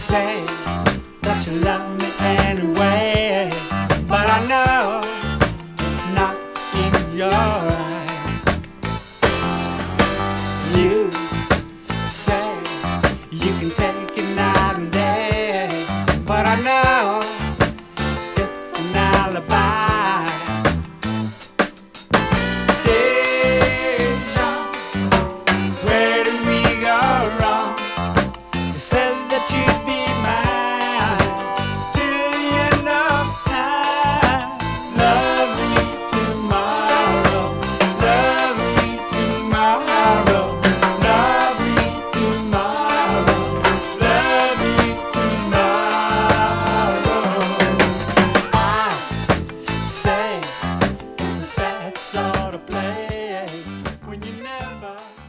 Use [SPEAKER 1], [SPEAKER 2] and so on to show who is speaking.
[SPEAKER 1] say that you love me anyway, but I know it's not in your eyes. You say you can take it night and day, but I know it's an alibi. Deja, where did we go wrong? You said that you'd be mine till the end of time. Love me tomorrow, love me tomorrow, love me tomorrow, love me tomorrow. I say it's a sad sort of play when you never